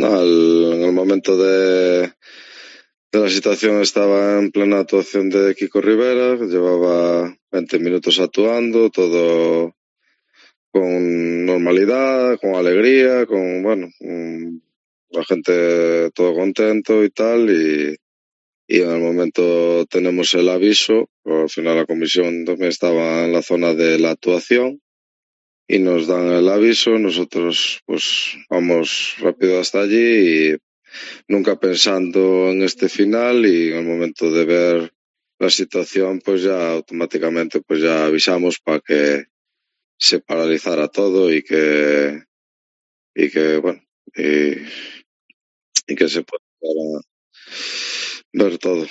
No, en el momento de la situación estaba en plena actuación de Kiko Rivera, llevaba 20 minutos actuando, todo con normalidad, con alegría, con la gente todo contento y tal, y en el momento tenemos el aviso, al final la comisión también estaba en la zona de la actuación, y nos dan el aviso, nosotros pues vamos rápido hasta allí y nunca pensando en este final, y en el momento de ver la situación pues ya automáticamente pues ya avisamos para que se paralizara todo y que bueno y, y que se pudiera ver todo.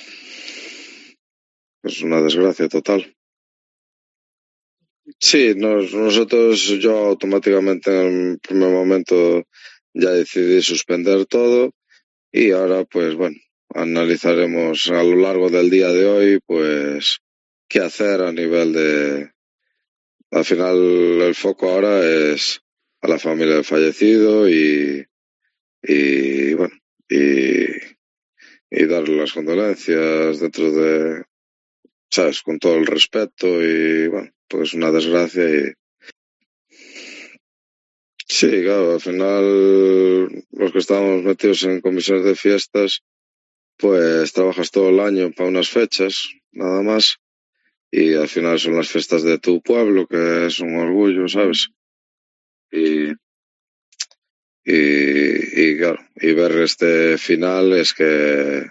Es una desgracia total. Sí, nosotros, yo automáticamente en el primer momento ya decidí suspender todo, y ahora pues bueno, analizaremos a lo largo del día de hoy pues qué hacer a nivel de... Al final el foco ahora es a la familia del fallecido y bueno, y, y darle las condolencias dentro de, ¿sabes? Con todo el respeto, y bueno, pues una desgracia. Y sí, claro, al final los que estamos metidos en comisiones de fiestas, pues trabajas todo el año para unas fechas, nada más, y al final son las fiestas de tu pueblo, que es un orgullo, ¿sabes? Y, y claro, y ver este final es que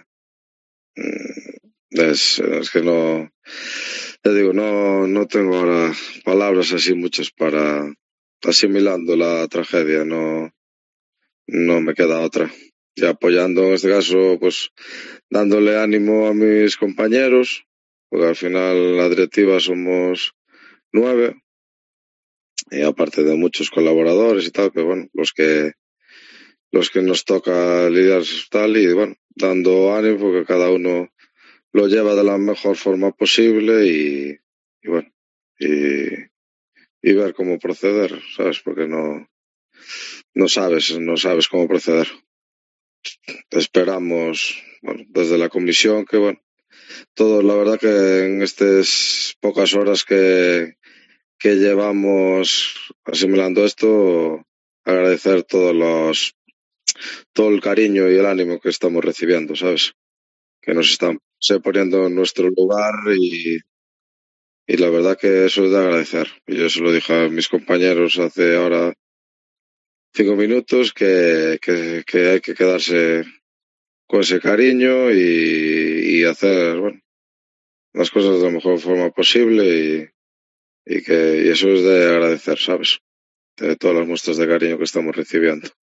es que no, te digo, no tengo ahora palabras así muchas para asimilando la tragedia, no me queda otra. Y apoyando en este caso, pues dándole ánimo a mis compañeros, porque al final la directiva somos 9, y aparte de muchos colaboradores y tal, que bueno, los que nos toca lidiar tal, y bueno, dando ánimo porque cada uno lo lleva de la mejor forma posible, y bueno, y ver cómo proceder, ¿sabes? Porque no sabes cómo proceder. Esperamos, bueno, desde la comisión que, bueno, todo, la verdad que en estas pocas horas que llevamos asimilando esto, agradecer todo el cariño y el ánimo que estamos recibiendo, ¿sabes? Que nos están poniendo en nuestro lugar, y la verdad que eso es de agradecer. Y yo se lo dije a mis compañeros hace ahora 5 minutos que hay que quedarse con ese cariño y hacer, bueno, las cosas de la mejor forma posible, y eso es de agradecer, ¿sabes? De todas las muestras de cariño que estamos recibiendo.